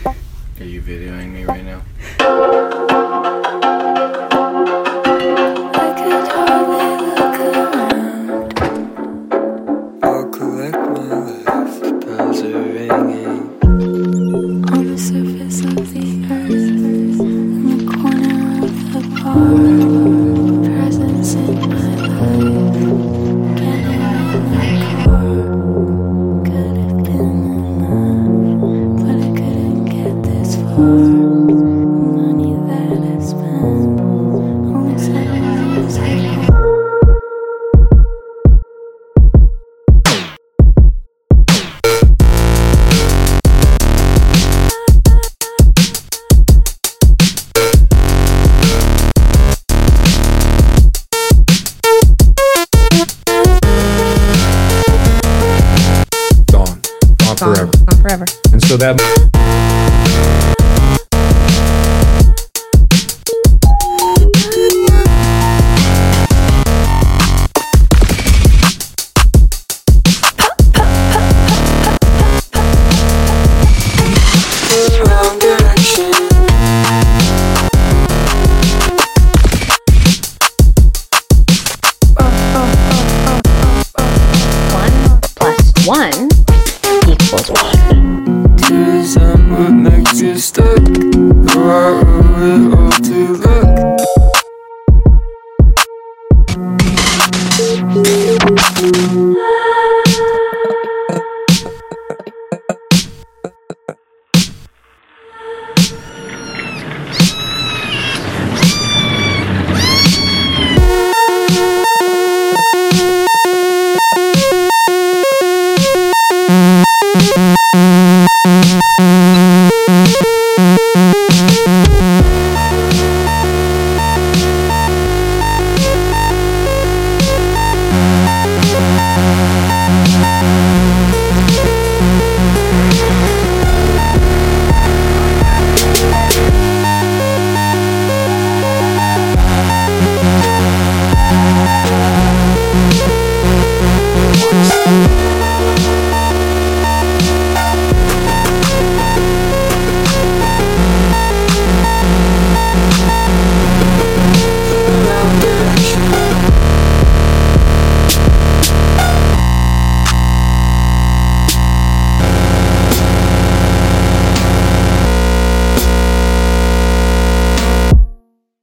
Are you videoing me right now? I could hardly look around. I'll collect my life, bells are ringing. On the surface of the earth, in the corner of the bar, presence in my life, getting in the car. Could have been enough, but I couldn't get this far. Money that I spent, only 7 years ago. Gone forever. Gone forever. And so that Wrong direction. One plus one equals one. To someone makes you stuck. Though I owe it all to luck.